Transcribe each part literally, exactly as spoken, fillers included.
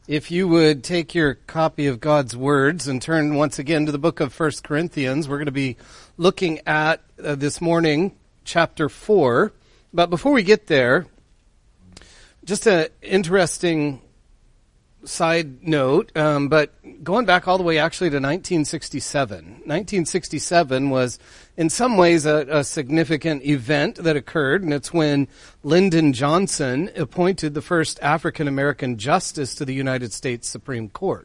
If you would take your copy of God's words and turn once again to the book of First Corinthians, we're going to be looking at uh, this morning chapter four. But before we get there, just an interesting side note, um, but going back all the way actually to nineteen sixty-seven. nineteen sixty-seven was in some ways a, a significant event that occurred, and it's when Lyndon Johnson appointed the first African-American justice to the United States Supreme Court.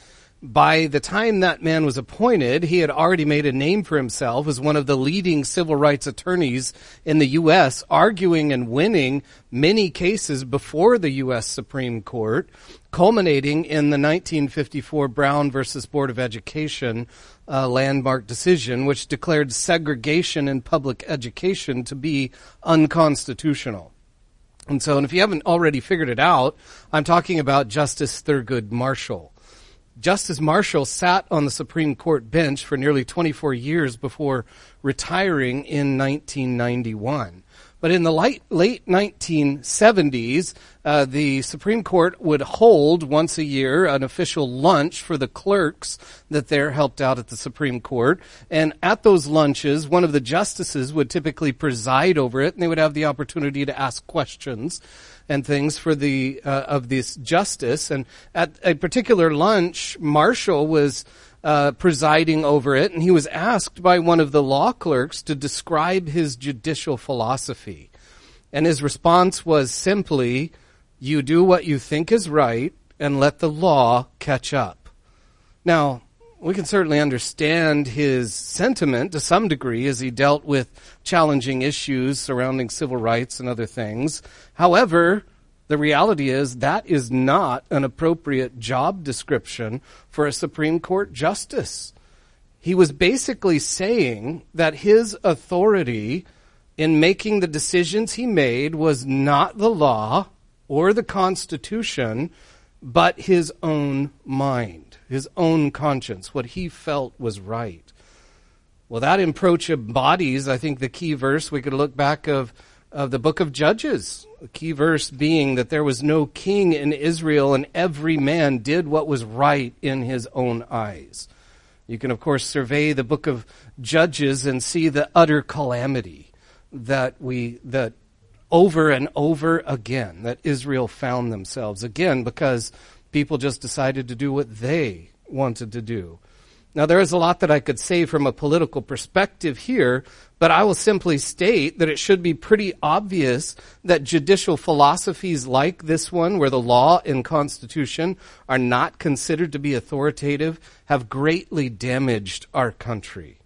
By the time that man was appointed, he had already made a name for himself as one of the leading civil rights attorneys in the U S, arguing and winning many cases before the U S Supreme Court, culminating in the nineteen fifty-four Brown versus Board of Education uh, landmark decision, which declared segregation in public education to be unconstitutional. And so, and if you haven't already figured it out, I'm talking about Justice Thurgood Marshall. Justice Marshall sat on the Supreme Court bench for nearly twenty-four years before retiring in nineteen ninety-one. But in the late, late nineteen seventies, uh, the Supreme Court would hold once a year an official lunch for the clerks that there helped out at the Supreme Court. And at those lunches, one of the justices would typically preside over it, and they would have the opportunity to ask questions and things for the uh, of this justice. And at a particular lunch, Marshall was uh, presiding over it, and he was asked by one of the law clerks to describe his judicial philosophy. And his response was simply, "You do what you think is right and let the law catch up." Now, we can certainly understand his sentiment to some degree as he dealt with challenging issues surrounding civil rights and other things. However, the reality is that is not an appropriate job description for a Supreme Court justice. He was basically saying that his authority in making the decisions he made was not the law or the Constitution, but his own mind, his own conscience, what he felt was right. Well, that approach embodies, I think, the key verse we could look back of, of the book of Judges. The key verse being that there was no king in Israel and every man did what was right in his own eyes. You can, of course, survey the book of Judges and see the utter calamity that we, that over and over again, that Israel found themselves. Again, because people just decided to do what they wanted to do. Now, there is a lot that I could say from a political perspective here, but I will simply state that it should be pretty obvious that judicial philosophies like this one, where the law and Constitution are not considered to be authoritative, have greatly damaged our country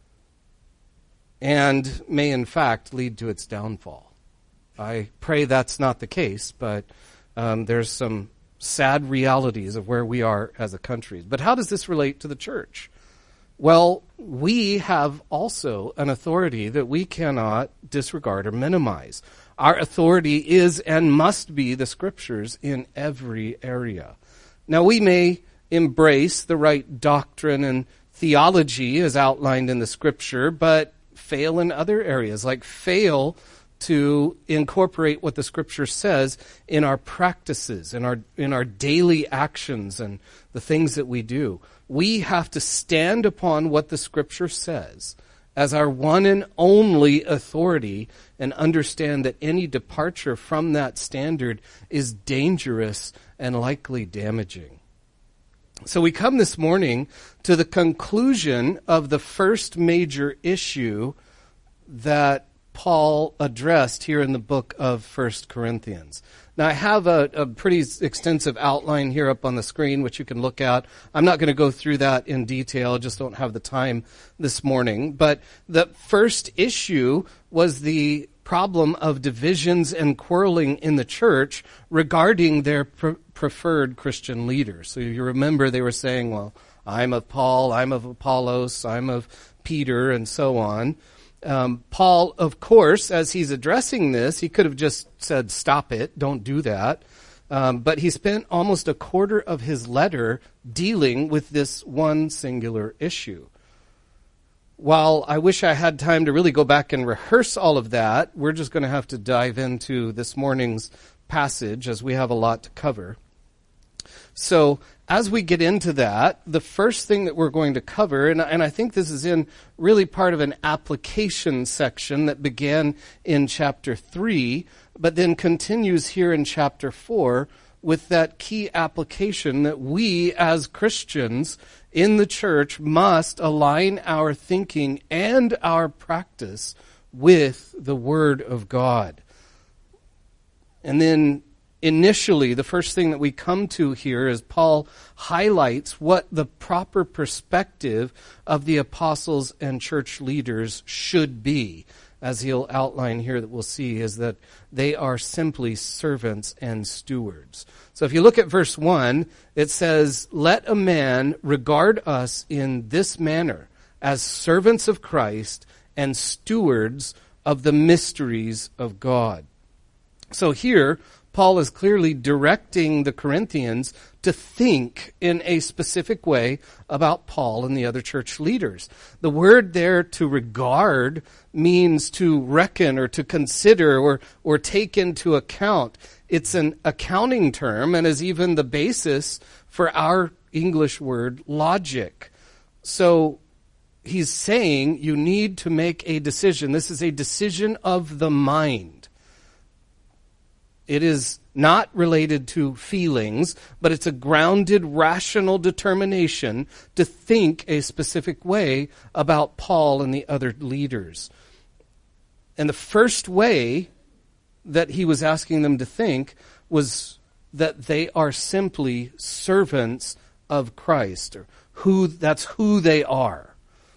and may, in fact, lead to its downfall. I pray that's not the case, but um, there's some sad realities of where we are as a country. But how does this relate to the church? Well, we have also an authority that we cannot disregard or minimize. Our authority is and must be the Scriptures in every area. Now, we may embrace the right doctrine and theology as outlined in the Scripture, but fail in other areas, like fail to incorporate what the Scripture says in our practices, in our in our daily actions and the things that we do. We have to stand upon what the Scripture says as our one and only authority and understand that any departure from that standard is dangerous and likely damaging. So we come this morning to the conclusion of the first major issue that Paul addressed here in the book of First Corinthians. Now, I have a, a pretty extensive outline here up on the screen, which you can look at. I'm not going to go through that in detail. I just don't have the time this morning. But the first issue was the problem of divisions and quarreling in the church regarding their pre- preferred Christian leaders. So you remember they were saying, well, I'm of Paul, I'm of Apollos, I'm of Peter, and so on. Um, Paul, of course, as he's addressing this, he could have just said, stop it, don't do that. Um, but he spent almost a quarter of his letter dealing with this one singular issue. While I wish I had time to really go back and rehearse all of that, we're just going to have to dive into this morning's passage as we have a lot to cover. So as we get into that, the first thing that we're going to cover, and, and I think this is in really part of an application section that began in chapter three, but then continues here in chapter four with that key application that we as Christians in the church must align our thinking and our practice with the Word of God. And then initially, the first thing that we come to here is Paul highlights what the proper perspective of the apostles and church leaders should be. As he'll outline here that we'll see is that they are simply servants and stewards. So if you look at verse one, it says, "Let a man regard us in this manner, as servants of Christ and stewards of the mysteries of God." So here, Paul is clearly directing the Corinthians to think in a specific way about Paul and the other church leaders. The word there, to regard, means to reckon or to consider or, or take into account. It's an accounting term and is even the basis for our English word logic. So he's saying you need to make a decision. This is a decision of the mind. It is not related to feelings, but it's a grounded, rational determination to think a specific way about Paul and the other leaders. And the first way that he was asking them to think was that they are simply servants of Christ, or who that's who they are.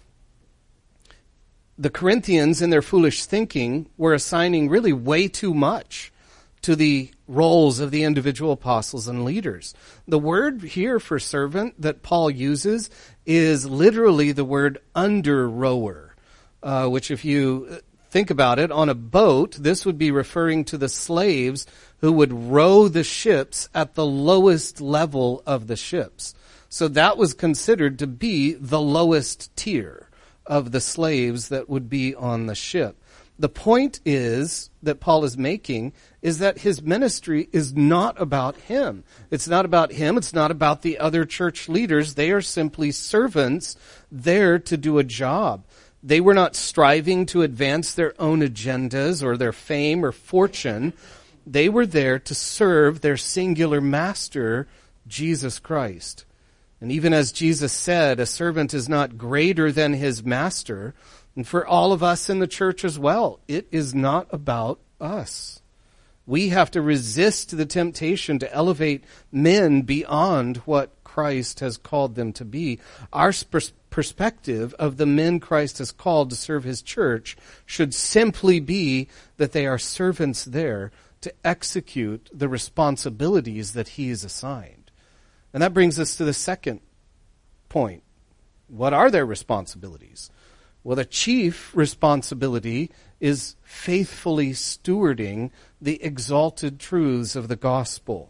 The Corinthians, in their foolish thinking, were assigning really way too much to the roles of the individual apostles and leaders. The word here for servant that Paul uses is literally the word under rower, uh, which if you think about it, on a boat, this would be referring to the slaves who would row the ships at the lowest level of the ships. So that was considered to be the lowest tier of the slaves that would be on the ship. The point is that Paul is making is that his ministry is not about him. It's not about him. It's not about the other church leaders. They are simply servants there to do a job. They were not striving to advance their own agendas or their fame or fortune. They were there to serve their singular master, Jesus Christ. And even as Jesus said, a servant is not greater than his master. And for all of us in the church as well, it is not about us. We have to resist the temptation to elevate men beyond what Christ has called them to be. Our pers- perspective of the men Christ has called to serve his church should simply be that they are servants there to execute the responsibilities that he has assigned. And that brings us to the second point. What are their responsibilities? Well, the chief responsibility is faithfully stewarding the exalted truths of the gospel.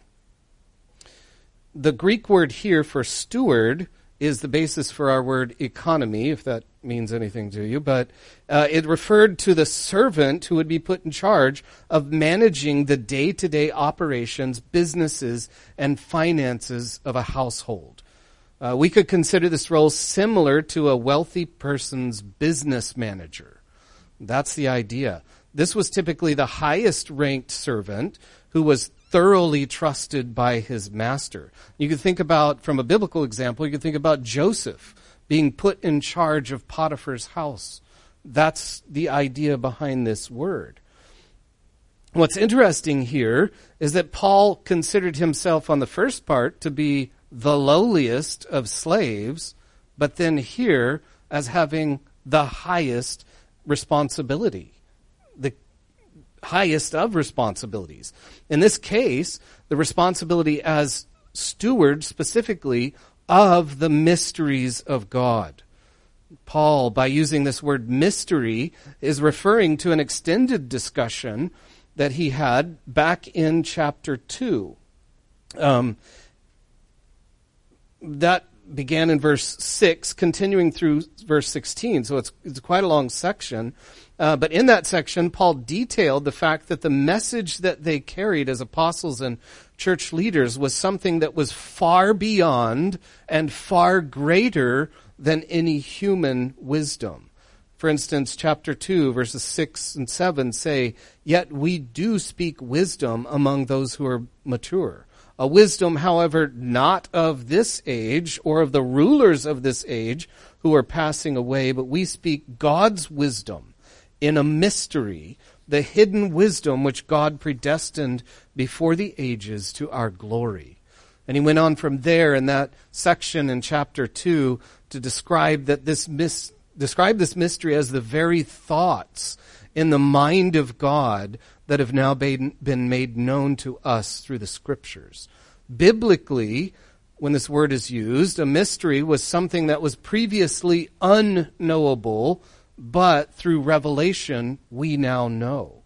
The Greek word here for steward is the basis for our word economy, if that means anything to you, but uh, it referred to the servant who would be put in charge of managing the day-to-day operations, businesses, and finances of a household. Uh, we could consider this role similar to a wealthy person's business manager. That's the idea. This was typically the highest ranked servant who was thoroughly trusted by his master. You could think about, from a biblical example, you could think about Joseph being put in charge of Potiphar's house. That's the idea behind this word. What's interesting here is that Paul considered himself on the first part to be the lowliest of slaves, but then here as having the highest responsibility, the highest of responsibilities. In this case, the responsibility as steward specifically of the mysteries of God. Paul, by using this word mystery, is referring to an extended discussion that he had back in chapter two. Um, that began in verse six, continuing through verse sixteen. So it's, it's quite a long section. Uh, but in that section, Paul detailed the fact that the message that they carried as apostles and church leaders was something that was far beyond and far greater than any human wisdom. For instance, chapter two, verses six and seven say, "Yet we do speak wisdom among those who are mature. A wisdom, however, not of this age or of the rulers of this age who are passing away, but we speak God's wisdom in a mystery, the hidden wisdom which God predestined before the ages to our glory." And he went on from there in that section in chapter two to describe that this mis- describe this mystery as the very thoughts in the mind of God that have now been, been made known to us through the Scriptures. Biblically, when this word is used, a mystery was something that was previously unknowable, but through revelation, we now know.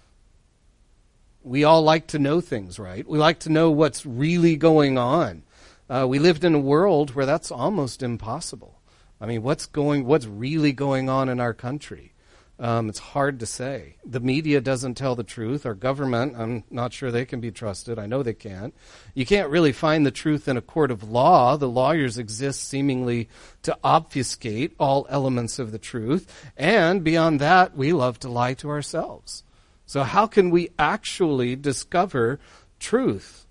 We all like to know things, right? We like to know what's really going on. Uh, we lived in a world where that's almost impossible. I mean, what's going, what's really going on in our country? Um, it's hard to say. The media doesn't tell the truth. Our government, I'm not sure they can be trusted. I know they can't. You can't really find the truth in a court of law. The lawyers exist seemingly to obfuscate all elements of the truth. And beyond that, we love to lie to ourselves. So how can we actually discover truth?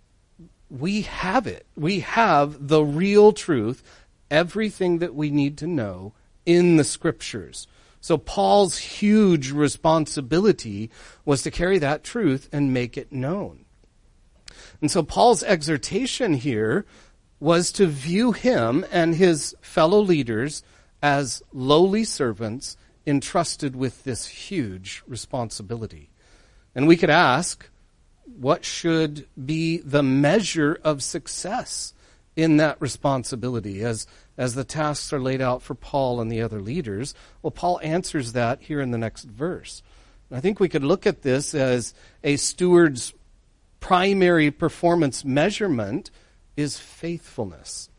We have it. We have the real truth, everything that we need to know in the Scriptures. So Paul's huge responsibility was to carry that truth and make it known. And so Paul's exhortation here was to view him and his fellow leaders as lowly servants entrusted with this huge responsibility. And we could ask, what should be the measure of success in that responsibility as as the tasks are laid out for Paul and the other leaders? Well, Paul answers that here in the next verse. And I think we could look at this as a steward's primary performance measurement is faithfulness.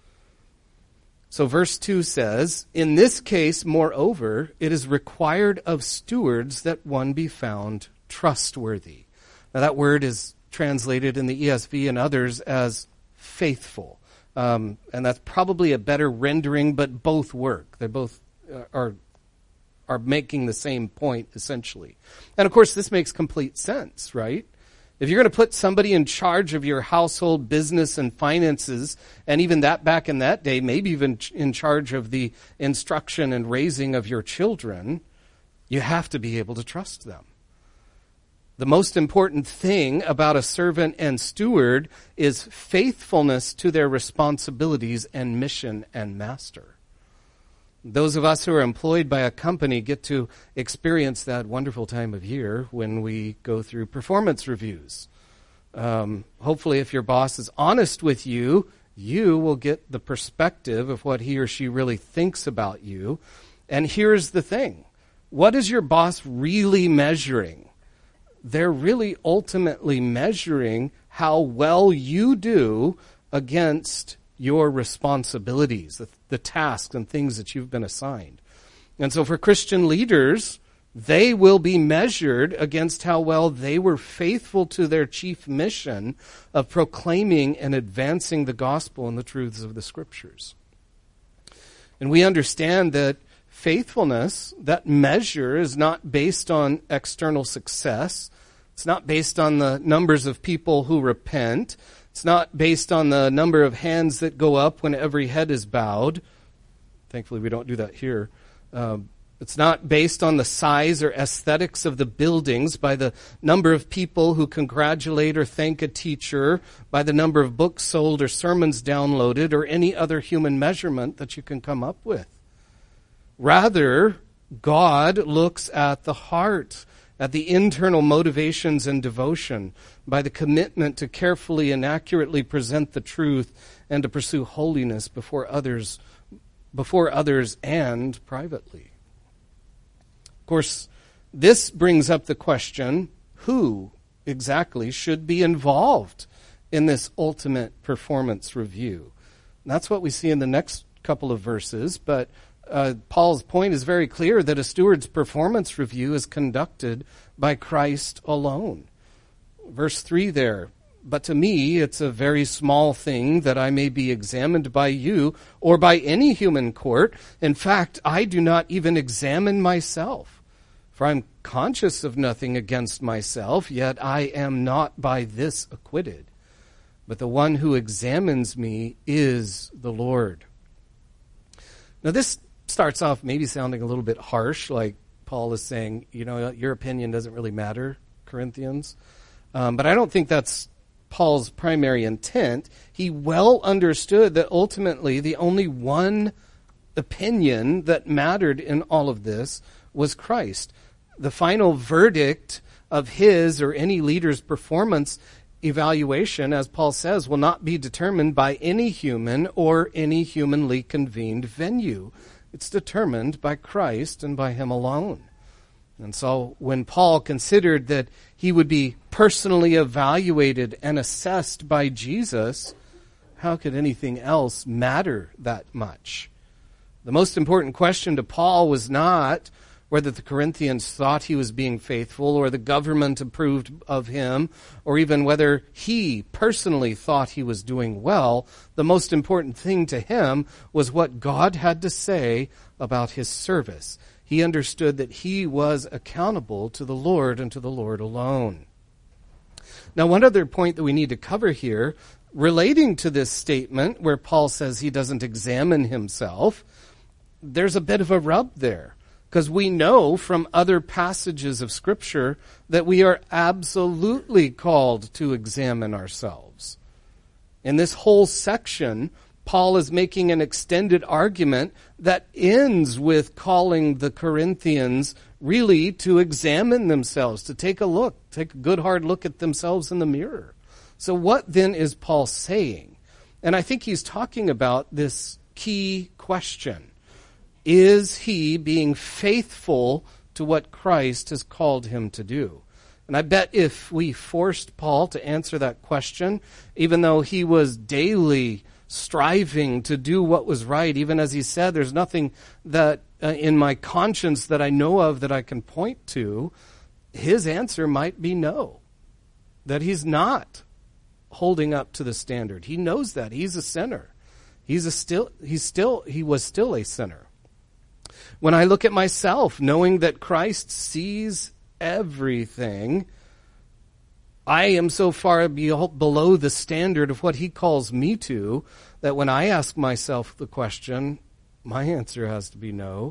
So verse two says, "In this case, moreover, it is required of stewards that one be found trustworthy." Now that word is translated in the E S V and others as faithful. Um, and that's probably a better rendering, but both work. They both uh, are are making the same point, essentially. And of course, this makes complete sense, right? If you're going to put somebody in charge of your household business and finances, and even that back in that day, maybe even in charge of the instruction and raising of your children, you have to be able to trust them. The most important thing about a servant and steward is faithfulness to their responsibilities and mission and master. Those of us who are employed by a company get to experience that wonderful time of year when we go through performance reviews. Um, hopefully, if your boss is honest with you, you will get the perspective of what he or she really thinks about you. And here's the thing. What is your boss really measuring? They're really ultimately measuring how well you do against your responsibilities, the, the tasks and things that you've been assigned. And so for Christian leaders, they will be measured against how well they were faithful to their chief mission of proclaiming and advancing the gospel and the truths of the Scriptures. And we understand that faithfulness, that measure, is not based on external success. It's not based on the numbers of people who repent. It's not based on the number of hands that go up when every head is bowed. Thankfully, we don't do that here. Um, it's not based on the size or aesthetics of the buildings, by the number of people who congratulate or thank a teacher, by the number of books sold or sermons downloaded, or any other human measurement that you can come up with. Rather, God looks at the heart, at the internal motivations and devotion, by the commitment to carefully and accurately present the truth and to pursue holiness before others, before others and privately. Of course, this brings up the question, who exactly should be involved in this ultimate performance review? And that's what we see in the next couple of verses, but uh, Paul's point is very clear that a steward's performance review is conducted by Christ alone. Verse three there, but to me it's a very small thing that I may be examined by you or by any human court. In fact, I do not even examine myself, for I'm conscious of nothing against myself, yet I am not by this acquitted. But the one who examines me is the Lord. Now this starts off maybe sounding a little bit harsh, like Paul is saying, you know, your opinion doesn't really matter, Corinthians. Um, but I don't think that's Paul's primary intent. He well understood that ultimately the only one opinion that mattered in all of this was Christ. The final verdict of his or any leader's performance evaluation, as Paul says, will not be determined by any human or any humanly convened venue. It's determined by Christ and by him alone. And so when Paul considered that he would be personally evaluated and assessed by Jesus, how could anything else matter that much? The most important question to Paul was not whether the Corinthians thought he was being faithful or the government approved of him, or even whether he personally thought he was doing well. The most important thing to him was what God had to say about his service. He understood that he was accountable to the Lord and to the Lord alone. Now, one other point that we need to cover here, relating to this statement where Paul says he doesn't examine himself, there's a bit of a rub there. Because we know from other passages of Scripture that we are absolutely called to examine ourselves. In this whole section, Paul is making an extended argument that ends with calling the Corinthians really to examine themselves, to take a look, take a good hard look at themselves in the mirror. So what then is Paul saying? And I think he's talking about this key question. Is he being faithful to what Christ has called him to do? And I bet if we forced Paul to answer that question, even though he was daily striving to do what was right, even as he said, there's nothing that uh, in my conscience that I know of that I can point to, his answer might be no. That he's not holding up to the standard. He knows that. He's a sinner. He's a still, he's still, he was still a sinner. When I look at myself, knowing that Christ sees everything, I am so far below the standard of what he calls me to, that when I ask myself the question, my answer has to be no.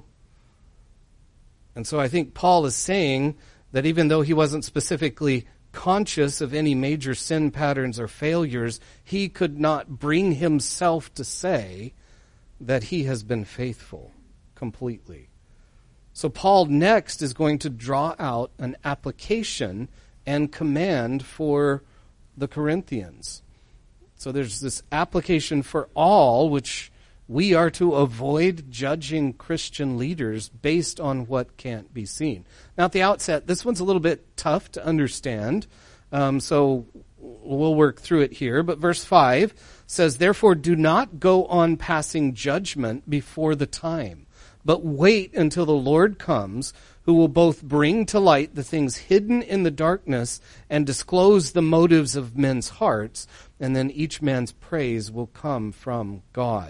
And so I think Paul is saying that even though he wasn't specifically conscious of any major sin patterns or failures, he could not bring himself to say that he has been faithful completely. So Paul next is going to draw out an application and command for the Corinthians. So there's this application for all, which we are to avoid judging Christian leaders based on what can't be seen. Now at the outset, this one's a little bit tough to understand, um, so we'll work through it here. But verse five says, "Therefore do not go on passing judgment before the time, but wait until the Lord comes, who will both bring to light the things hidden in the darkness and disclose the motives of men's hearts, and then each man's praise will come from God."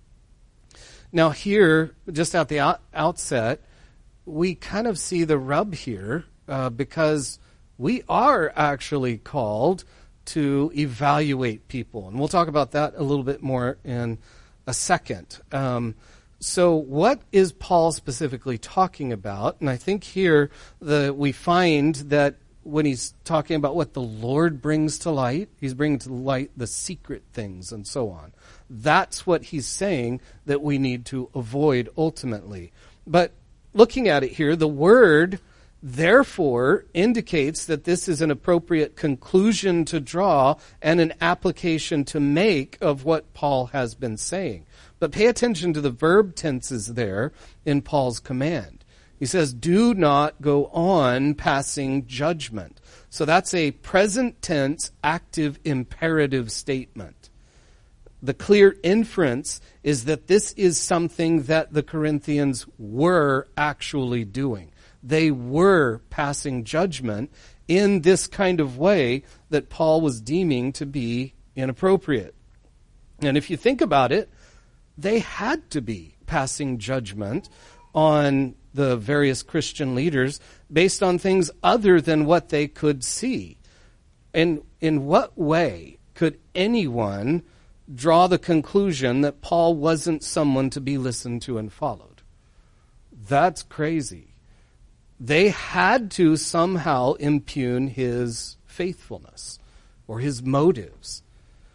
Now here, just at the out- outset, we kind of see the rub here, uh, because we are actually called to evaluate people. And we'll talk about that a little bit more in a second. Um, So what is Paul specifically talking about? And I think here the, we find that when he's talking about what the Lord brings to light, he's bringing to light the secret things and so on. That's what he's saying that we need to avoid ultimately. But looking at it here, the word therefore indicates that this is an appropriate conclusion to draw and an application to make of what Paul has been saying. But pay attention to the verb tenses there in Paul's command. He says, do not go on passing judgment. So that's a present tense active imperative statement. The clear inference is that this is something that the Corinthians were actually doing. They were passing judgment in this kind of way that Paul was deeming to be inappropriate. And if you think about it, they had to be passing judgment on the various Christian leaders based on things other than what they could see. And in what way could anyone draw the conclusion that Paul wasn't someone to be listened to and followed? That's crazy. They had to somehow impugn his faithfulness or his motives.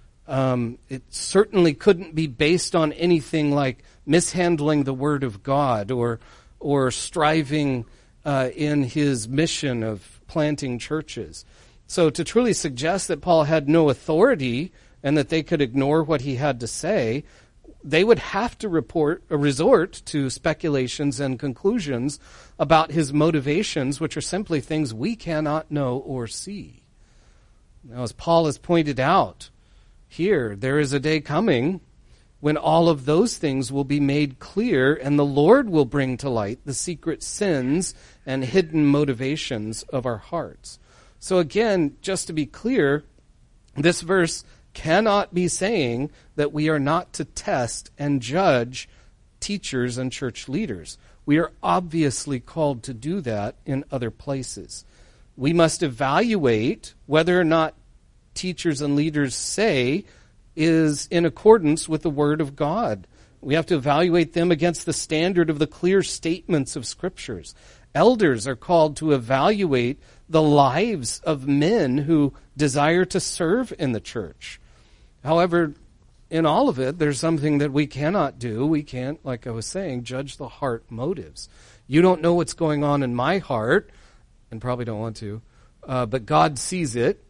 Um, it certainly couldn't be based on anything like mishandling the Word of God or or striving uh, in his mission of planting churches. So to truly suggest that Paul had no authority and that they could ignore what he had to say, they would have to report uh, resort to speculations and conclusions about his motivations, which are simply things we cannot know or see. Now, as Paul has pointed out here, there is a day coming when all of those things will be made clear, and the Lord will bring to light the secret sins and hidden motivations of our hearts. So again, just to be clear, this verse cannot be saying that we are not to test and judge teachers and church leaders. We are obviously called to do that in other places. We must evaluate whether or not teachers and leaders say is in accordance with the Word of God. We have to evaluate them against the standard of the clear statements of Scriptures. Elders are called to evaluate the lives of men who desire to serve in the church. However, in all of it, there's something that we cannot do. We can't, like I was saying, judge the heart motives. You don't know what's going on in my heart, and probably don't want to, uh, but God sees it.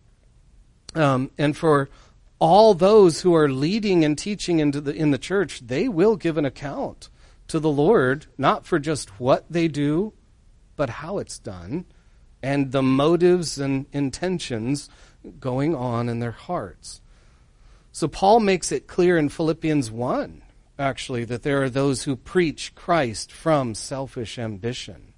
Um, and for all those who are leading and teaching into the, in the church, they will give an account to the Lord, not for just what they do, but how it's done, and the motives and intentions going on in their hearts. So Paul makes it clear in Philippians one, actually, that there are those who preach Christ from selfish ambition.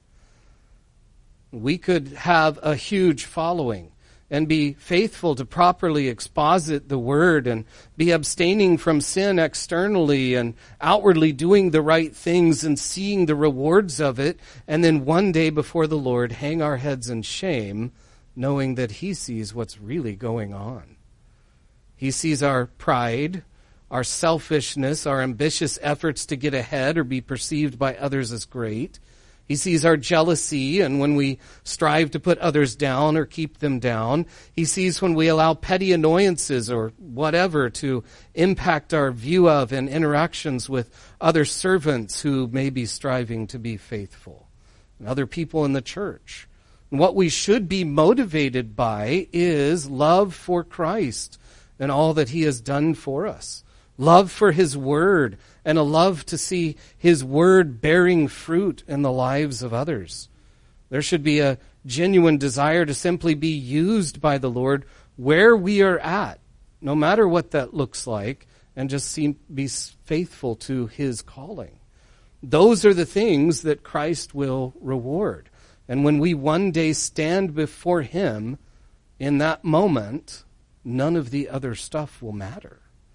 We could have a huge following and be faithful to properly exposit the word and be abstaining from sin externally and outwardly doing the right things and seeing the rewards of it, and then one day before the Lord hang our heads in shame, knowing that He sees what's really going on. He sees our pride, our selfishness, our ambitious efforts to get ahead or be perceived by others as great. He sees our jealousy and when we strive to put others down or keep them down. He sees when we allow petty annoyances or whatever to impact our view of and interactions with other servants who may be striving to be faithful and other people in the church. And what we should be motivated by is love for Christ and all that He has done for us. Love for His Word, and a love to see His Word bearing fruit in the lives of others. There should be a genuine desire to simply be used by the Lord where we are at, no matter what that looks like, and just seem, be faithful to His calling. Those are the things that Christ will reward. And when we one day stand before Him, in that moment, none of the other stuff will matter.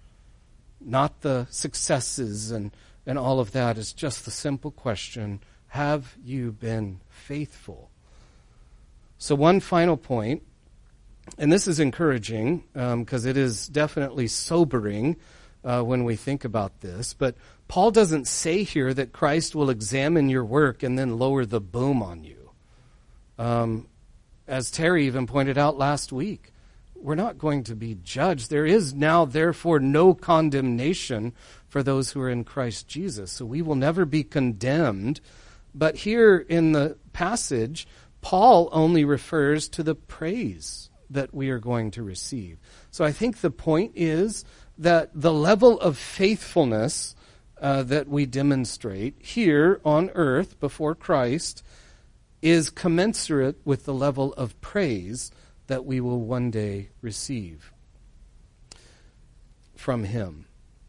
Not the successes and, and all of that. It's just the simple question, have you been faithful? So one final point, and this is encouraging because um, it is definitely sobering uh, when we think about this, but Paul doesn't say here that Christ will examine your work and then lower the boom on you. Um, as Terry even pointed out last week, we're not going to be judged. There is now, therefore, no condemnation for those who are in Christ Jesus. So we will never be condemned. But here in the passage, Paul only refers to the praise that we are going to receive. So I think the point is that the level of faithfulness uh, that we demonstrate here on earth before Christ is commensurate with the level of praise that we will one day receive from Him.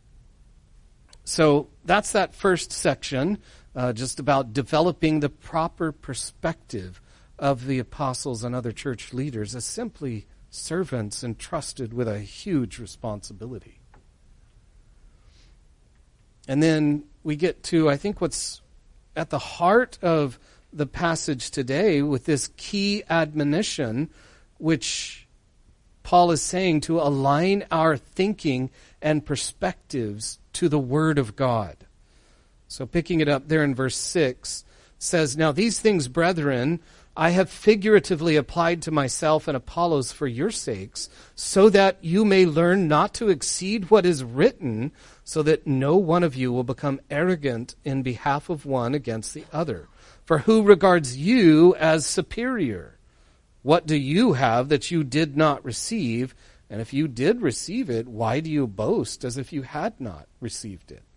So that's that first section, uh, just about developing the proper perspective of the apostles and other church leaders as simply servants entrusted with a huge responsibility. And then we get to, I think, what's at the heart of the passage today with this key admonition, which Paul is saying to align our thinking and perspectives to the Word of God. So picking it up there in verse six, says, "Now these things, brethren, I have figuratively applied to myself and Apollos for your sakes, so that you may learn not to exceed what is written, so that no one of you will become arrogant in behalf of one against the other. For who regards you as superior? What do you have that you did not receive? And if you did receive it, why do you boast as if you had not received it?"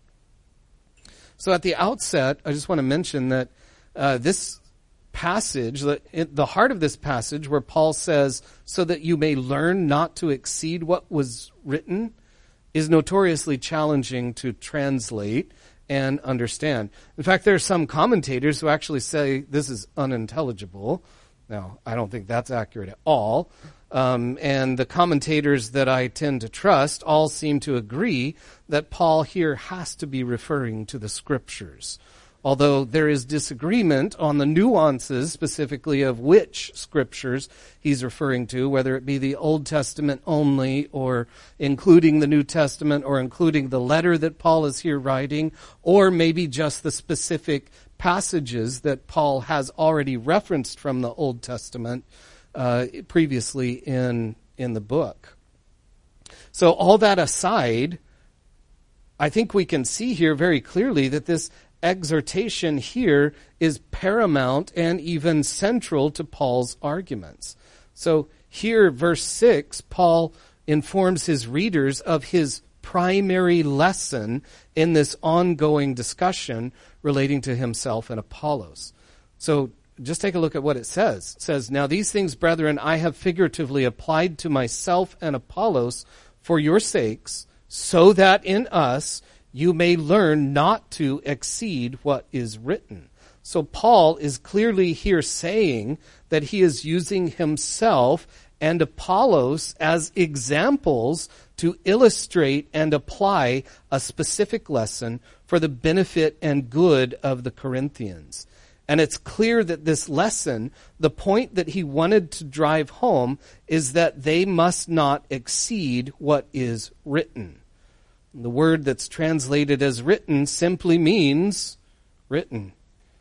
So at the outset, I just want to mention that uh, this passage, the, the heart of this passage where Paul says, so that you may learn not to exceed what was written, is notoriously challenging to translate and understand. In fact, there are some commentators who actually say this is unintelligible. Now, I don't think that's accurate at all. Um, and the commentators that I tend to trust all seem to agree that Paul here has to be referring to the Scriptures. Although there is disagreement on the nuances specifically of which Scriptures he's referring to, whether it be the Old Testament only or including the New Testament or including the letter that Paul is here writing, or maybe just the specific passages that Paul has already referenced from the Old Testament uh, previously in, in the book. So all that aside, I think we can see here very clearly that this exhortation here is paramount and even central to Paul's arguments. So here, verse six, Paul informs his readers of his primary lesson in this ongoing discussion relating to himself and Apollos. So just take a look at what it says. It says, "Now these things, brethren, I have figuratively applied to myself and Apollos for your sakes, so that in us you may learn not to exceed what is written." So Paul is clearly here saying that he is using himself and Apollos as examples to illustrate and apply a specific lesson for the benefit and good of the Corinthians. And it's clear that this lesson, the point that he wanted to drive home, is that they must not exceed what is written. The word that's translated as written simply means written.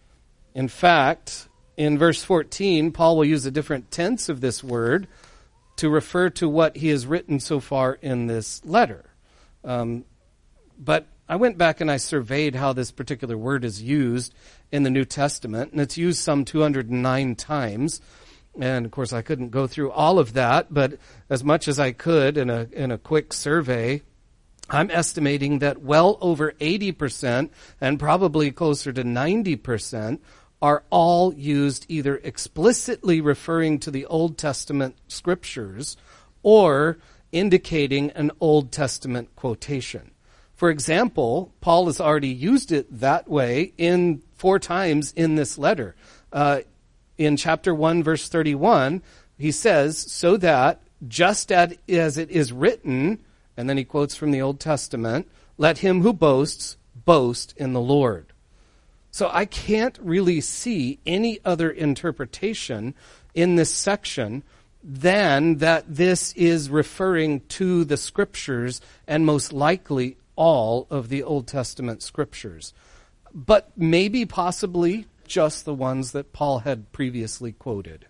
In fact, in verse fourteen, Paul will use a different tense of this word to refer to what he has written so far in this letter. Um, but I went back and I surveyed how this particular word is used in the New Testament, and it's used some two hundred nine times. And of course, I couldn't go through all of that, but as much as I could in a in a quick survey, I'm estimating that well over eighty percent and probably closer to ninety percent are all used either explicitly referring to the Old Testament scriptures or indicating an Old Testament quotation. For example, Paul has already used it that way in four times in this letter. Uh, in chapter one, verse thirty-one, he says, "So that just as it is written," and then he quotes from the Old Testament, "let him who boasts, boast in the Lord." So I can't really see any other interpretation in this section than that this is referring to the scriptures and most likely all of the Old Testament scriptures. But maybe possibly just the ones that Paul had previously quoted.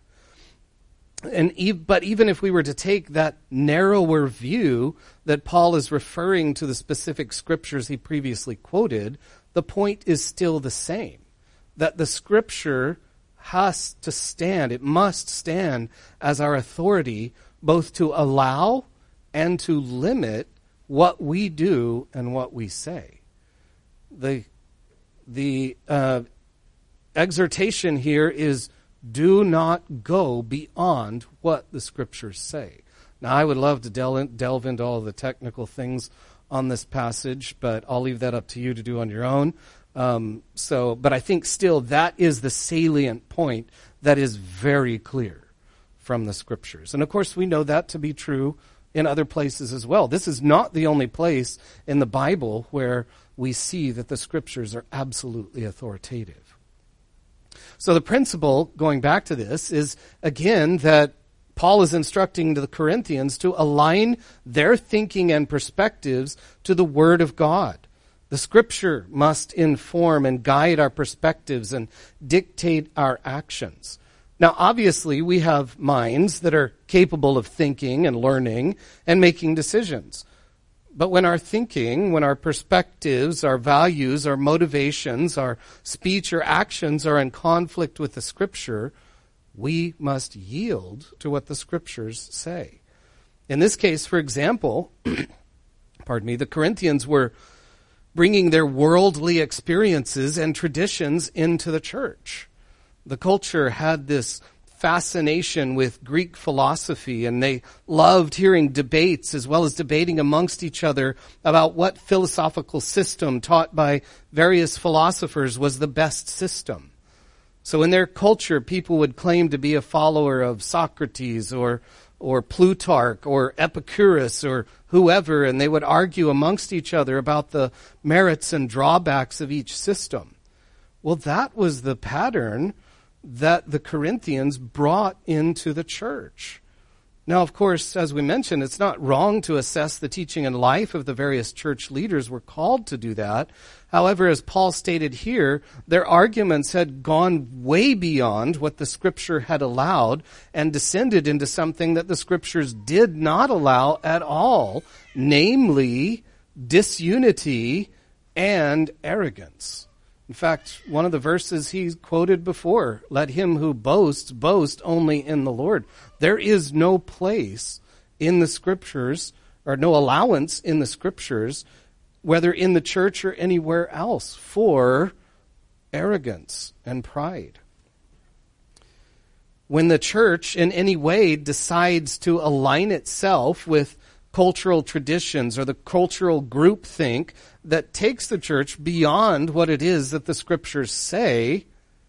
And ev- but even if we were to take that narrower view that Paul is referring to the specific scriptures he previously quoted, the point is still the same, that the scripture has to stand, it must stand as our authority both to allow and to limit what we do and what we say. The, the uh, exhortation here is, do not go beyond what the scriptures say. Now, I would love to delve, in, delve into all the technical things on this passage, but I'll leave that up to you to do on your own. Um, so, but I think still that is the salient point that is very clear from the Scriptures. And of course, we know that to be true in other places as well. This is not the only place in the Bible where we see that the Scriptures are absolutely authoritative. So the principle, going back to this, is again that Paul is instructing the Corinthians to align their thinking and perspectives to the Word of God. The Scripture must inform and guide our perspectives and dictate our actions. Now, obviously, we have minds that are capable of thinking and learning and making decisions. But when our thinking, when our perspectives, our values, our motivations, our speech or actions are in conflict with the Scripture, we must yield to what the Scriptures say. In this case, for example, pardon me, the Corinthians were bringing their worldly experiences and traditions into the church. The culture had this fascination with Greek philosophy, and they loved hearing debates as well as debating amongst each other about what philosophical system taught by various philosophers was the best system. So in their culture, people would claim to be a follower of Socrates or or Plutarch or Epicurus or whoever, and they would argue amongst each other about the merits and drawbacks of each system. Well, that was the pattern that the Corinthians brought into the church. Now, of course, as we mentioned, it's not wrong to assess the teaching and life of the various church leaders. We're called to do that. However, as Paul stated here, their arguments had gone way beyond what the Scripture had allowed and descended into something that the Scriptures did not allow at all, namely disunity and arrogance. In fact, one of the verses he quoted before, let him who boasts, boast only in the Lord. There is no place in the Scriptures, or no allowance in the Scriptures, whether in the church or anywhere else, for arrogance and pride. When the church in any way decides to align itself with cultural traditions or the cultural groupthink that takes the church beyond what it is that the Scriptures say,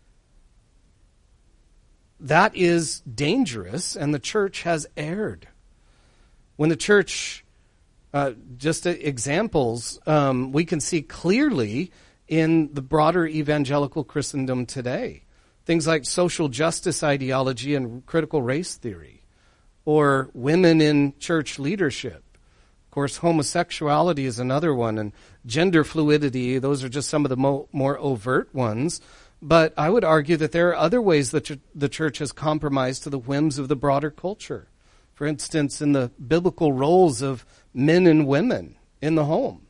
that is dangerous, and the church has erred. When the church, uh, just examples, um, we can see clearly in the broader evangelical Christendom today. Things like social justice ideology and critical race theory, or women in church leadership. Of course, homosexuality is another one, and gender fluidity, those are just some of the mo- more overt ones. But I would argue that there are other ways that ch- the church has compromised to the whims of the broader culture. For instance, in the biblical roles of men and women in the home.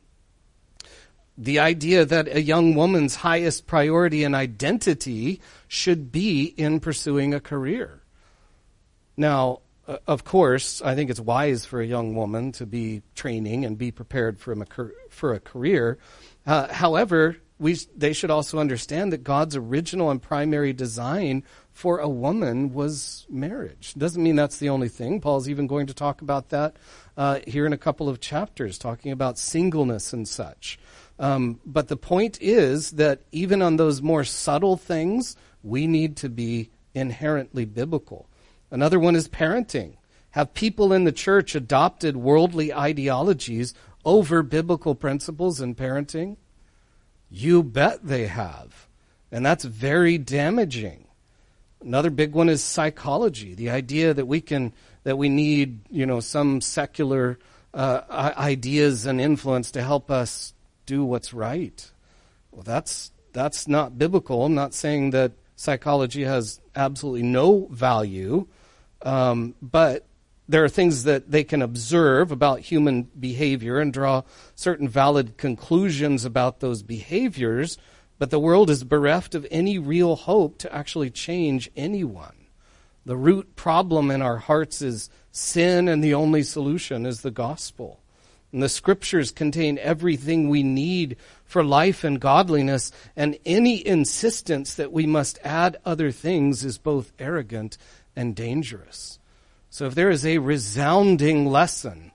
The idea that a young woman's highest priority and identity should be in pursuing a career. Now, uh, of course, I think it's wise for a young woman to be training and be prepared for a, for a career. Uh, however, we they should also understand that God's original and primary design for a woman was marriage. Doesn't mean that's the only thing. Paul's even going to talk about that uh, here in a couple of chapters, talking about singleness and such. Um, but the point is that even on those more subtle things, we need to be inherently biblical. Another one is parenting. Have people in the church adopted worldly ideologies over biblical principles in parenting? You bet they have. And that's very damaging. Another big one is psychology. The idea that we can, that we need, you know, some secular uh, ideas and influence to help us do what's right. Well, that's that's not biblical. I'm not saying that psychology has absolutely no value, um, but there are things that they can observe about human behavior and draw certain valid conclusions about those behaviors, but the world is bereft of any real hope to actually change anyone. The root problem in our hearts is sin, and the only solution is the gospel. And the Scriptures contain everything we need for life and godliness, and any insistence that we must add other things is both arrogant and dangerous. So if there is a resounding lesson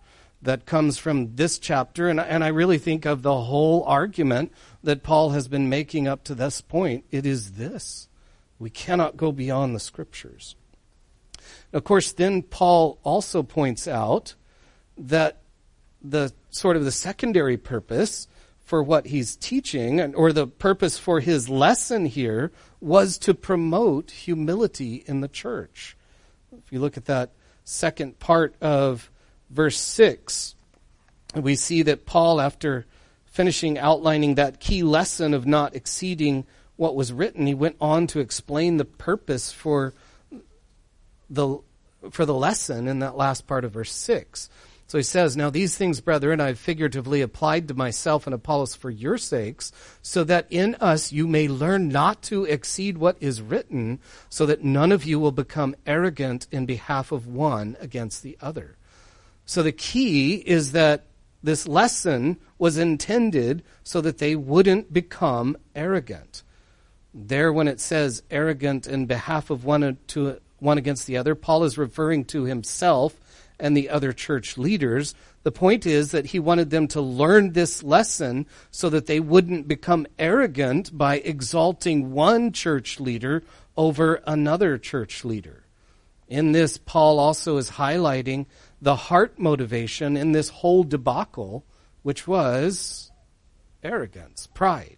that comes from this chapter, and, and I really think of the whole argument that Paul has been making up to this point. It is this. We cannot go beyond the Scriptures. Of course, then Paul also points out that the sort of the secondary purpose for what he's teaching, or the purpose for his lesson here, was to promote humility in the church. If you look at that second part of verse six, we see that Paul, after finishing outlining that key lesson of not exceeding what was written, he went on to explain the purpose for the for the lesson in that last part of verse six. So he says, "Now these things, brethren, I have figuratively applied to myself and Apollos for your sakes, so that in us you may learn not to exceed what is written, so that none of you will become arrogant in behalf of one against the other." So the key is that this lesson was intended so that they wouldn't become arrogant. There, when it says arrogant in behalf of one to one against the other, Paul is referring to himself and the other church leaders. The point is that he wanted them to learn this lesson so that they wouldn't become arrogant by exalting one church leader over another church leader. In this, Paul also is highlighting the heart motivation in this whole debacle, which was arrogance, pride.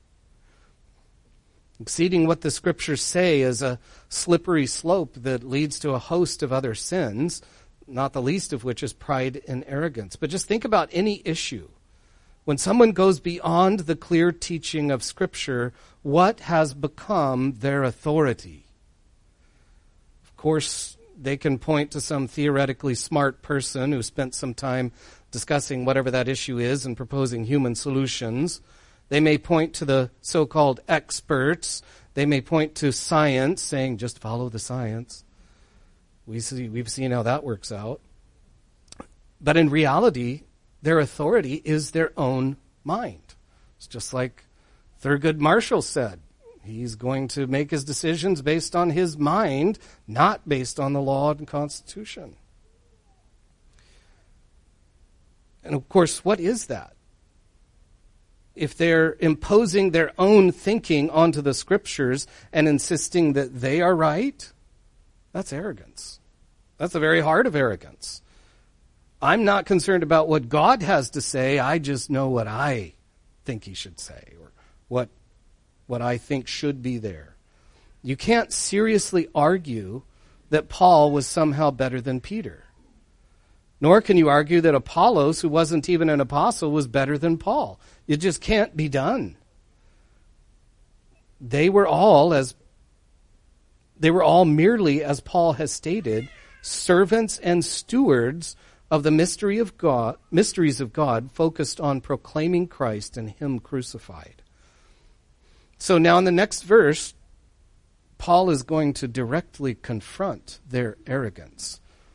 Exceeding what the Scriptures say is a slippery slope that leads to a host of other sins, not the least of which is pride and arrogance. But just think about any issue. When someone goes beyond the clear teaching of Scripture, what has become their authority? Of course, they can point to some theoretically smart person who spent some time discussing whatever that issue is and proposing human solutions. They may point to the so-called experts. They may point to science, saying, just follow the science. We see, we've seen how that works out. But in reality, their authority is their own mind. It's just like Thurgood Marshall said. He's going to make his decisions based on his mind, not based on the law and Constitution. And of course, what is that? If they're imposing their own thinking onto the Scriptures and insisting that they are right, that's arrogance. That's the very heart of arrogance. I'm not concerned about what God has to say. I just know what I think he should say, or what, what I think should be there. You can't seriously argue that Paul was somehow better than Peter. Nor can you argue that Apollos, who wasn't even an apostle, was better than Paul. It just can't be done. They were all, as they were all merely, as Paul has stated, servants and stewards of the mystery of God, mysteries of God, focused on proclaiming Christ and him crucified. So now in the next verse, Paul is going to directly confront their arrogance.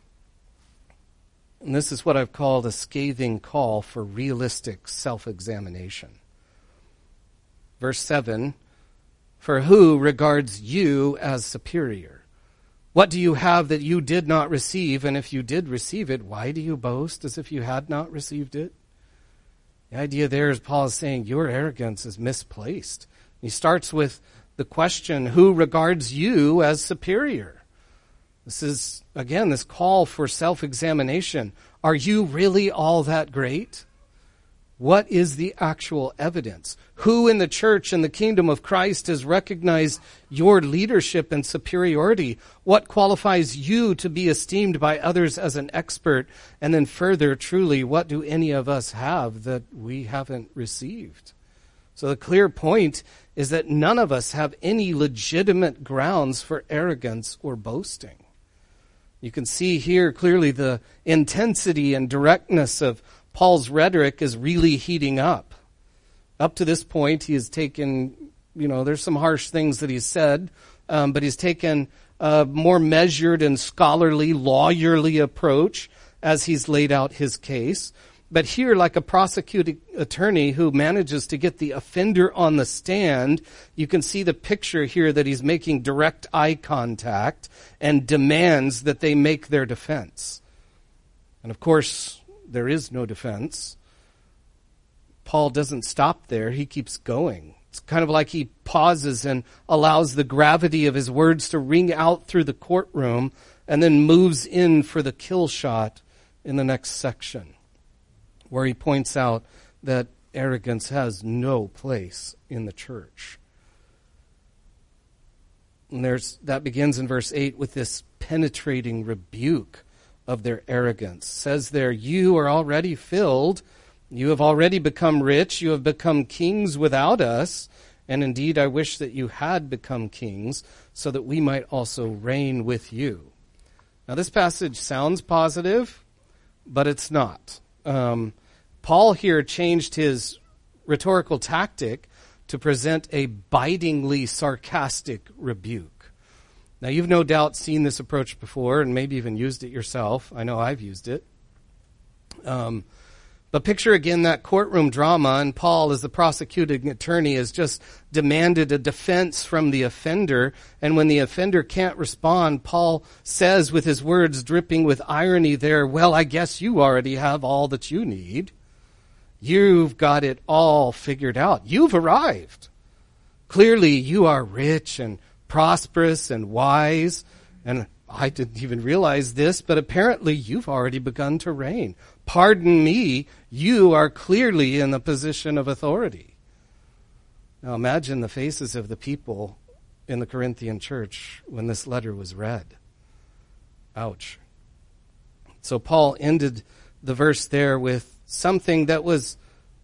And this is what I've called a scathing call for realistic self-examination. Verse seven, "For who regards you as superior? What do you have that you did not receive? And if you did receive it, why do you boast as if you had not received it?" The idea there is Paul is saying your arrogance is misplaced. He starts with the question, who regards you as superior? This is, again, this call for self-examination. Are you really all that great? What is the actual evidence? Who in the church and the kingdom of Christ has recognized your leadership and superiority? What qualifies you to be esteemed by others as an expert? And then further, truly, what do any of us have that we haven't received? So the clear point is that none of us have any legitimate grounds for arrogance or boasting. You can see here clearly the intensity and directness of Paul's rhetoric is really heating up. Up to this point, he has taken, you know, there's some harsh things that he's said, um, but he's taken a more measured and scholarly, lawyerly approach as he's laid out his case. But here, like a prosecuting attorney who manages to get the offender on the stand, you can see the picture here that he's making direct eye contact and demands that they make their defense. And of course, there is no defense. Paul doesn't stop there. He keeps going. It's kind of like he pauses and allows the gravity of his words to ring out through the courtroom and then moves in for the kill shot in the next section, where he points out that arrogance has no place in the church. And there's that begins in verse eight with this penetrating rebuke of their arrogance. It says there, you are already filled, you have already become rich, you have become kings without us, and indeed I wish that you had become kings, so that we might also reign with you. Now this passage sounds positive, but it's not. Um, Paul here changed his rhetorical tactic to present a bitingly sarcastic rebuke. Now, you've no doubt seen this approach before and maybe even used it yourself. I know I've used it. Um, but picture again that courtroom drama, and Paul, as the prosecuting attorney, has just demanded a defense from the offender. And when the offender can't respond, Paul says with his words dripping with irony there, well, I guess you already have all that you need. You've got it all figured out. You've arrived. Clearly, you are rich and prosperous and wise. And I didn't even realize this, but apparently you've already begun to reign. Pardon me, you are clearly in the position of authority. Now imagine the faces of the people in the Corinthian church when this letter was read. Ouch. So Paul ended the verse there with something that was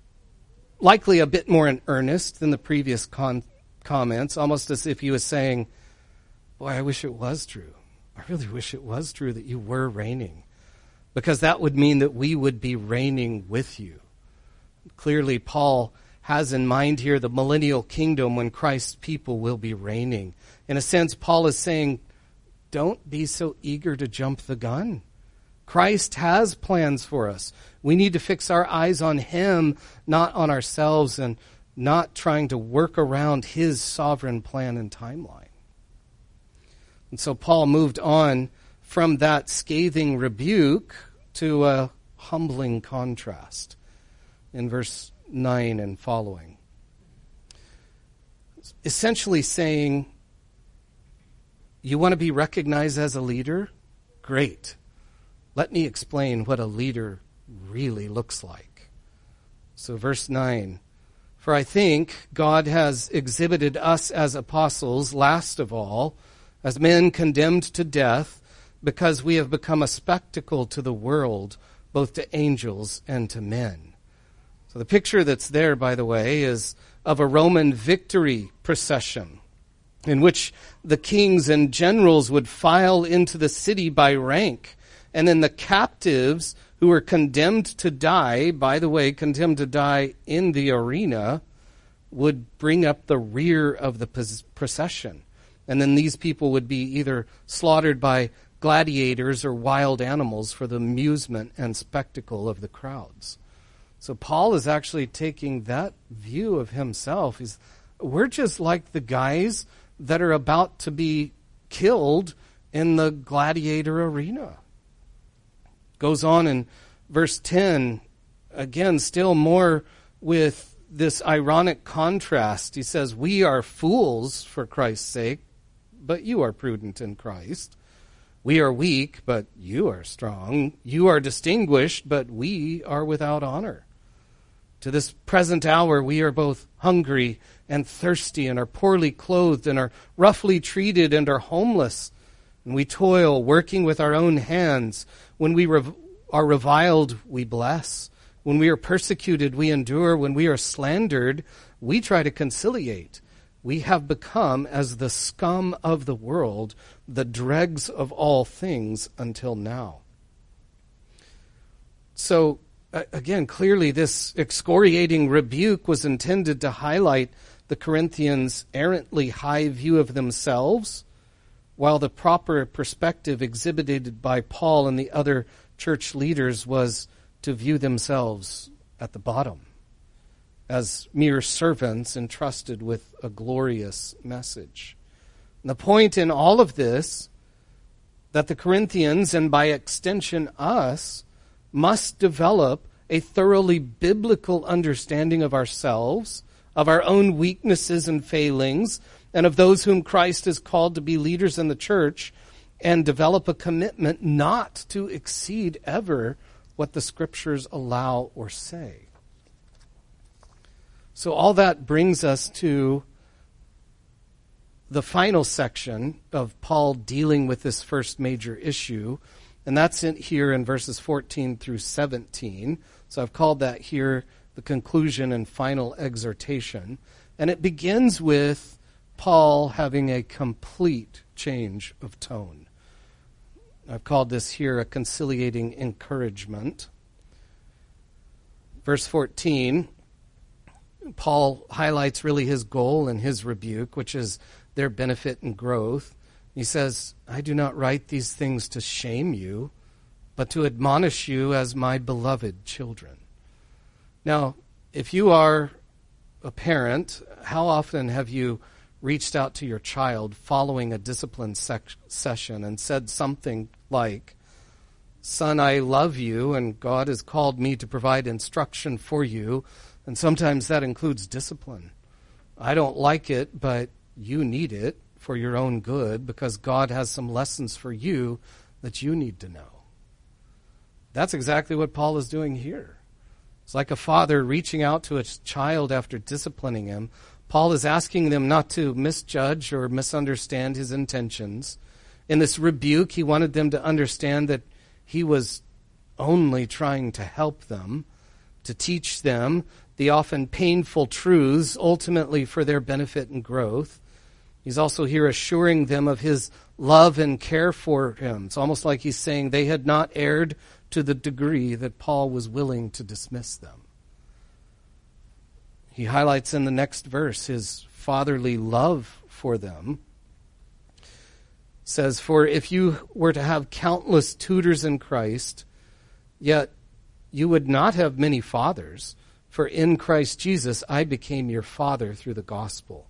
likely a bit more in earnest than the previous con- comments, almost as if he was saying, boy, I wish it was true. I really wish it was true that you were reigning, because that would mean that we would be reigning with you. Clearly, Paul has in mind here the millennial kingdom when Christ's people will be reigning. In a sense, Paul is saying, don't be so eager to jump the gun. Christ has plans for us. We need to fix our eyes on him, not on ourselves, and not trying to work around his sovereign plan and timeline. And so Paul moved on from that scathing rebuke to a humbling contrast in verse nine and following. Essentially saying, you want to be recognized as a leader? Great. Let me explain what a leader really looks like. So verse nine, for I think God has exhibited us as apostles, last of all, as men condemned to death, because we have become a spectacle to the world, both to angels and to men. So the picture that's there, by the way, is of a Roman victory procession, in which the kings and generals would file into the city by rank, and then the captives who were condemned to die, by the way, condemned to die in the arena, would bring up the rear of the procession. And then these people would be either slaughtered by gladiators or wild animals for the amusement and spectacle of the crowds. So Paul is actually taking that view of himself. He's, we're just like the guys that are about to be killed in the gladiator arena. Goes on in verse ten, again, still more with this ironic contrast. He says, we are fools for Christ's sake, but you are prudent in Christ. We are weak, but you are strong. You are distinguished, but we are without honor. To this present hour, we are both hungry and thirsty, and are poorly clothed, and are roughly treated, and are homeless. And we toil, working with our own hands. When we rev- are reviled, we bless. When we are persecuted, we endure. When we are slandered, we try to conciliate. We have become as the scum of the world, the dregs of all things until now. So, again, clearly this excoriating rebuke was intended to highlight the Corinthians' errantly high view of themselves, while the proper perspective exhibited by Paul and the other church leaders was to view themselves at the bottom, as mere servants entrusted with a glorious message. And the point in all of this, that the Corinthians, and by extension us, must develop a thoroughly biblical understanding of ourselves, of our own weaknesses and failings, and of those whom Christ has called to be leaders in the church, and develop a commitment not to exceed ever what the Scriptures allow or say. So all that brings us to the final section of Paul dealing with this first major issue, and that's in here in verses fourteen through seventeen. So I've called that here the conclusion and final exhortation. And it begins with Paul having a complete change of tone. I've called this here a conciliating encouragement. Verse fourteen, Paul highlights really his goal in his rebuke, which is their benefit and growth. He says, I do not write these things to shame you, but to admonish you as my beloved children. Now, if you are a parent, how often have you reached out to your child following a discipline sec- session and said something like, son, I love you, and God has called me to provide instruction for you, and sometimes that includes discipline. I don't like it, but you need it for your own good because God has some lessons for you that you need to know. That's exactly what Paul is doing here. It's like a father reaching out to a child after disciplining him. Paul is asking them not to misjudge or misunderstand his intentions. In this rebuke, he wanted them to understand that he was only trying to help them, to teach them the often painful truths, ultimately for their benefit and growth. He's also here assuring them of his love and care for him. It's almost like he's saying they had not erred to the degree that Paul was willing to dismiss them. He highlights in the next verse his fatherly love for them. It says, for if you were to have countless tutors in Christ, yet you would not have many fathers, for in Christ Jesus I became your father through the gospel.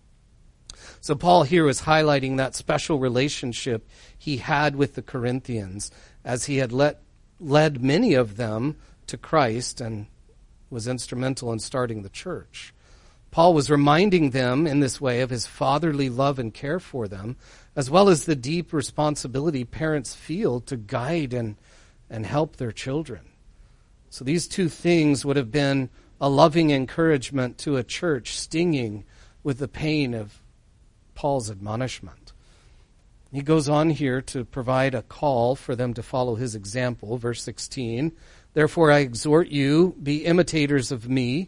So Paul here was highlighting that special relationship he had with the Corinthians as he had let, led many of them to Christ and was instrumental in starting the church. Paul was reminding them in this way of his fatherly love and care for them, as well as the deep responsibility parents feel to guide and, and help their children. So these two things would have been a loving encouragement to a church stinging with the pain of Paul's admonishment. He goes on here to provide a call for them to follow his example. Verse sixteen, therefore I exhort you, be imitators of me.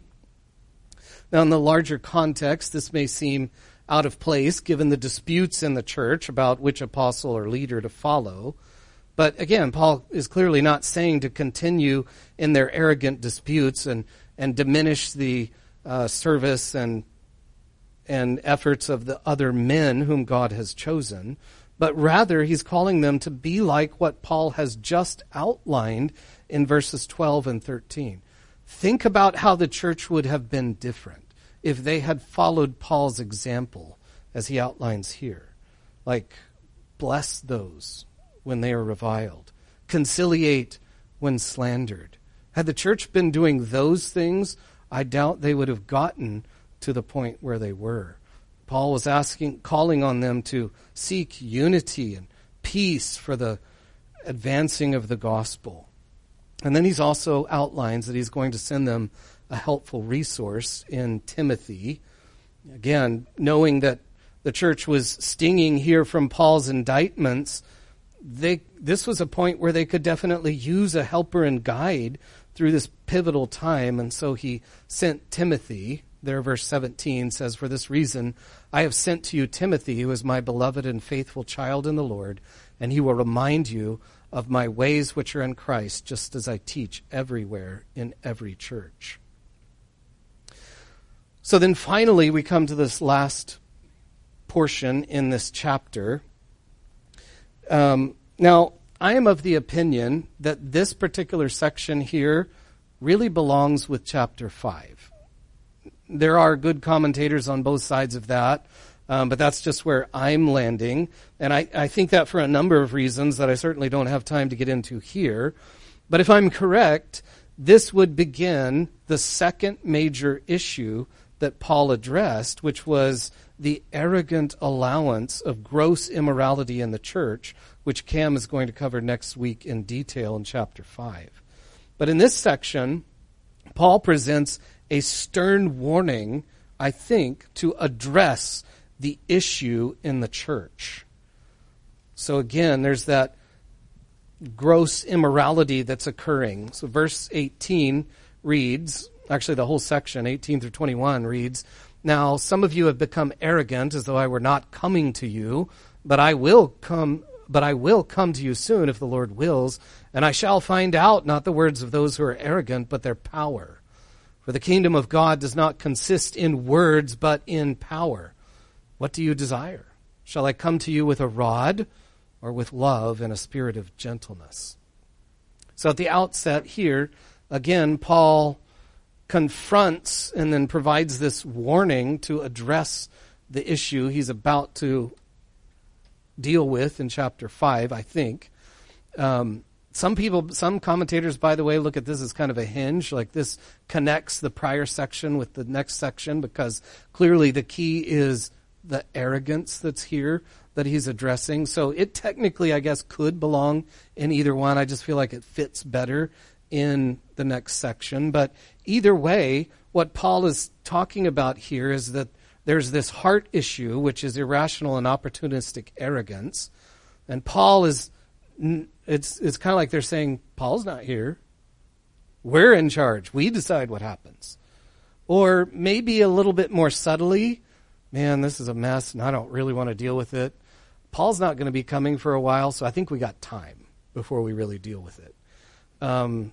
Now in the larger context, this may seem out of place given the disputes in the church about which apostle or leader to follow. But again, Paul is clearly not saying to continue in their arrogant disputes and, and diminish the uh, service and and efforts of the other men whom God has chosen, but rather he's calling them to be like what Paul has just outlined in verses twelve and thirteen. Think about how the church would have been different if they had followed Paul's example as he outlines here. Like, bless those when they are reviled, conciliate when slandered. Had the church been doing those things, I doubt they would have gotten to the point where they were. Paul was asking, calling on them to seek unity and peace for the advancing of the gospel. And then he's also outlines that he's going to send them a helpful resource in Timothy. Again, knowing that the church was stinging here from Paul's indictments, they this was a point where they could definitely use a helper and guide through this pivotal time. And so he sent Timothy. There, verse seventeen says, for this reason, I have sent to you Timothy, who is my beloved and faithful child in the Lord, and he will remind you of my ways which are in Christ, just as I teach everywhere in every church. So then finally, we come to this last portion in this chapter. Um, now, I am of the opinion that this particular section here really belongs with chapter five. There are good commentators on both sides of that, um, but that's just where I'm landing. And I, I think that for a number of reasons that I certainly don't have time to get into here. But if I'm correct, this would begin the second major issue that Paul addressed, which was the arrogant allowance of gross immorality in the church, which Cam is going to cover next week in detail in chapter five. But in this section, Paul presents a stern warning, I think, to address the issue in the church. So again, there's that gross immorality that's occurring. So verse eighteen reads, actually the whole section, eighteen through twenty-one reads, "Now some of you have become arrogant, as though I were not coming to you, but I will come but I will come to you soon if the Lord wills, and I shall find out not the words of those who are arrogant, but their power. For the kingdom of God does not consist in words, but in power. What do you desire? Shall I come to you with a rod, or with love and a spirit of gentleness?" So at the outset here, again, Paul confronts and then provides this warning to address the issue he's about to deal with in chapter five, I think. Um, some people, some commentators, by the way, look at this as kind of a hinge, like this connects the prior section with the next section, because clearly the key is the arrogance that's here that he's addressing. So it technically, I guess, could belong in either one. I just feel like it fits better in the next section. But either way, what Paul is talking about here is that there's this heart issue, which is irrational and opportunistic arrogance. And Paul is, it's it's kind of like they're saying, Paul's not here. We're in charge. We decide what happens. Or maybe a little bit more subtly, man, this is a mess and I don't really want to deal with it. Paul's not going to be coming for a while, so I think we got time before we really deal with it. Um,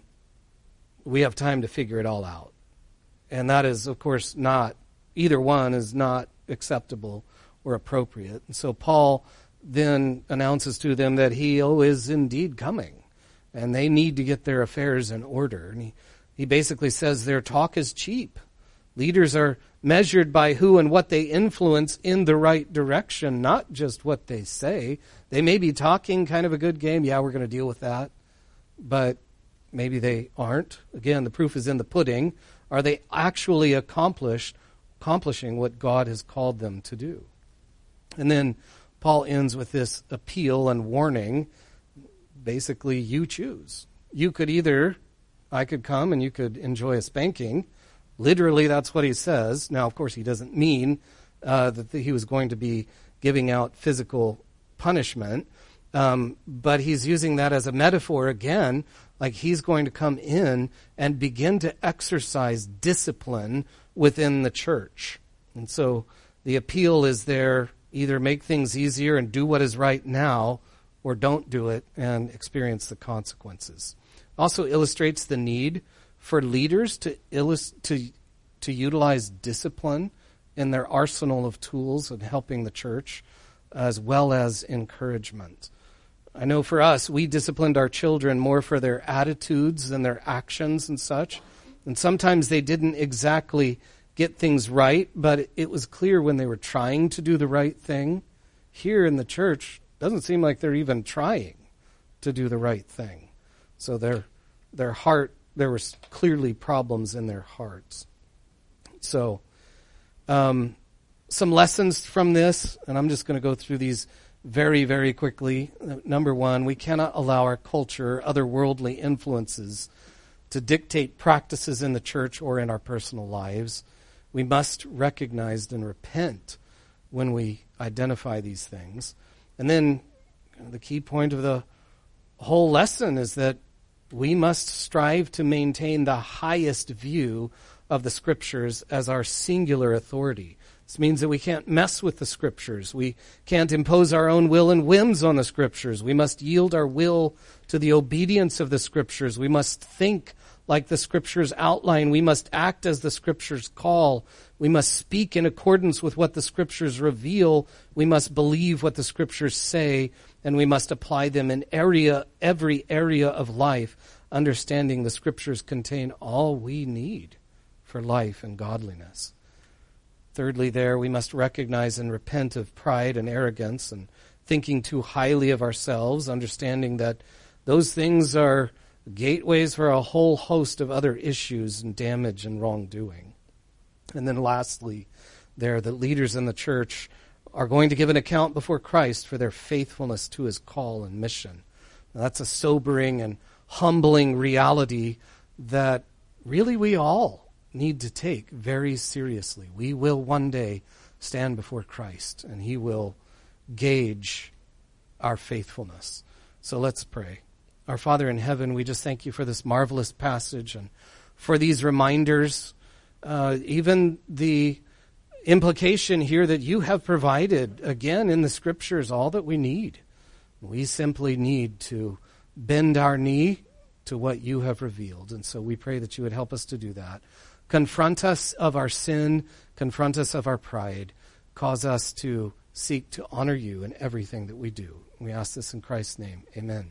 we have time to figure it all out. And that is, of course, not, either one is not acceptable or appropriate. And so Paul then announces to them that he is indeed coming, and they need to get their affairs in order. And he, he basically says their talk is cheap. Leaders are measured by who and what they influence in the right direction, not just what they say. They may be talking kind of a good game. Yeah, we're going to deal with that. But maybe they aren't. Again, the proof is in the pudding. Are they actually accomplished, accomplishing what God has called them to do? And then Paul ends with this appeal and warning. Basically, you choose. You could either, I could come and you could enjoy a spanking. Literally, that's what he says. Now, of course, he doesn't mean uh, that he was going to be giving out physical punishment, um, but he's using that as a metaphor again, like he's going to come in and begin to exercise discipline within the church. And so the appeal is there, either make things easier and do what is right now, or don't do it and experience the consequences. Also illustrates the need for leaders to illust- to to utilize discipline in their arsenal of tools in helping the church, as well as encouragement. I know for us, we disciplined our children more for their attitudes than their actions and such. And sometimes they didn't exactly get things right, but it was clear when they were trying to do the right thing. Here in the church, it doesn't seem like they're even trying to do the right thing. So their their heart, there was clearly problems in their hearts. So um, some lessons from this, and I'm just going to go through these very, very quickly. Number one, we cannot allow our culture, other worldly influences, to dictate practices in the church or in our personal lives. We must recognize and repent when we identify these things. And then the key point of the whole lesson is that we must strive to maintain the highest view of the Scriptures as our singular authority. This means that we can't mess with the Scriptures. We can't impose our own will and whims on the Scriptures. We must yield our will to the obedience of the Scriptures. We must think like the Scriptures outline. We must act as the Scriptures call. We must speak in accordance with what the Scriptures reveal. We must believe what the Scriptures say, and we must apply them in area, every area of life, understanding the Scriptures contain all we need for life and godliness. Thirdly, there, we must recognize and repent of pride and arrogance and thinking too highly of ourselves, understanding that those things are gateways for a whole host of other issues and damage and wrongdoing. And then lastly, there, the leaders in the church are going to give an account before Christ for their faithfulness to his call and mission. Now, that's a sobering and humbling reality that really we all need to take very seriously. We will one day stand before Christ, and he will gauge our faithfulness. So let's pray. Our Father in heaven, we just thank you for this marvelous passage and for these reminders, uh, even the implication here that you have provided, again, in the Scriptures, all that we need. We simply need to bend our knee to what you have revealed. And so we pray that you would help us to do that. Confront us of our sin, confront us of our pride, cause us to seek to honor you in everything that we do. We ask this in Christ's name. Amen.